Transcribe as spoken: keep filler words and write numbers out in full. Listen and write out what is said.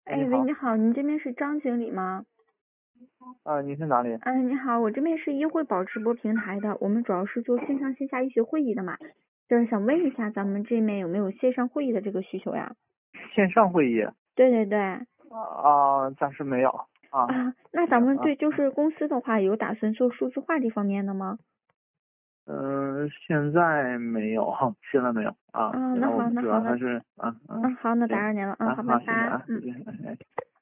哎， 哎，喂， 你好。 你好，您这边是张经理吗？ 啊，你是哪里？ 嗯，你好，我这边是医惠宝直播平台的，我们主要是做线上线下医学会议的嘛，就是想问一下咱们这边有没有线上会议的这个需求呀？ 线上会议？ 对对对。 啊，暂时没有。啊， 啊，那咱行啊。 们对就是公司的话有打算做数字化这方面的吗？ 嗯、现在没有，现在没有啊。 啊， 现那好， 在我们主那好，那要还是啊啊。 嗯好，那打行扰您了，嗯啊， 好，拜好，谢谢拜， 啊，再嗯。 见。哎哎